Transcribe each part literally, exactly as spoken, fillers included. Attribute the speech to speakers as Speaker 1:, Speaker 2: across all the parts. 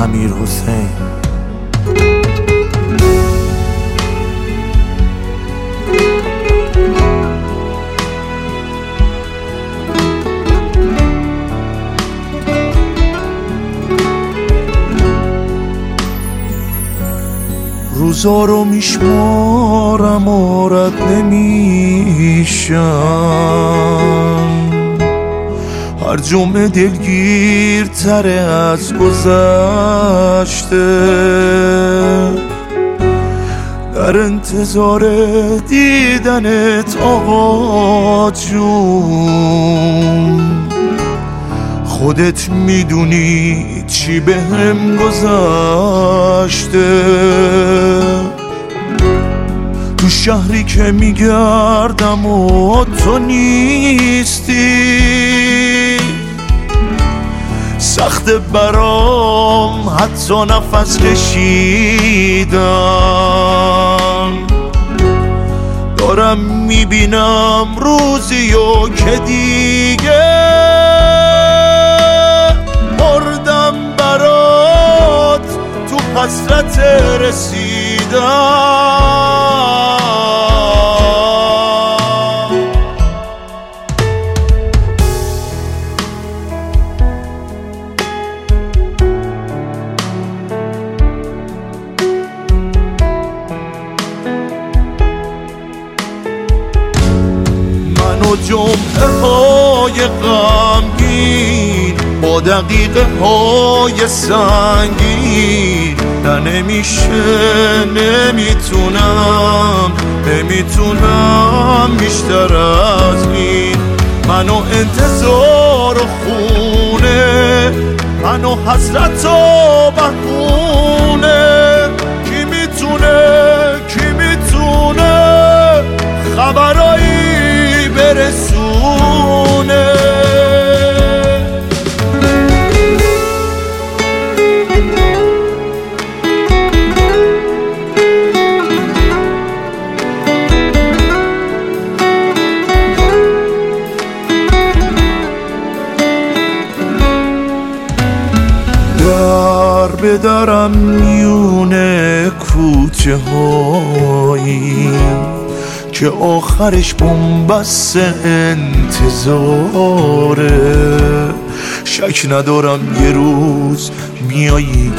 Speaker 1: امیر حسین. روزا رو میشمارم و رد نمیشم، هر جمعه دلگیرتره از گذشته، در انتظار دیدنت آقا جون. خودت میدونی چی به هم گذشته، تو شهری که میگردم و تو نیستی، سخت برام حتی نفس کشیدم. دارم میبینم روزیو که دیگه مردم برات، تو حسرت رسیدم. و جمعه های غمگین با دقیقه های سنگین، نه نمیشه، نمیتونم نمیتونم بیشتر از این. منو انتظار و خونه، منو حسرت و بهونه، کی میتونه کی میتونه خبرایی برسونه. در به درم میونه کوچه هایی که آخرش بنبست انتظاره، شک ندارم یه روز میایی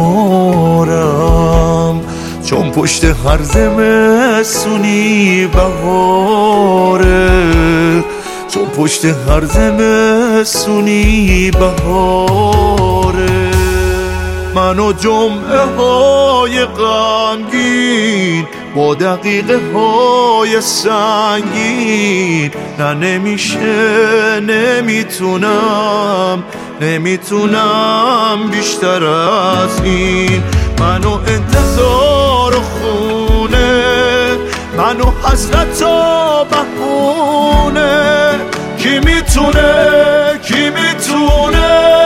Speaker 1: کنارم، چون پشت هر زمستونی بهاره، چون پشت هر زمستونی بهاره. من و جمعه های غمگین با دقیقه های سنگین، نه نمیشه، نمیتونم نمیتونم بیشتر از این. منو انتظار و خونه، منو حسرت و بهونه، کی میتونه کی میتونه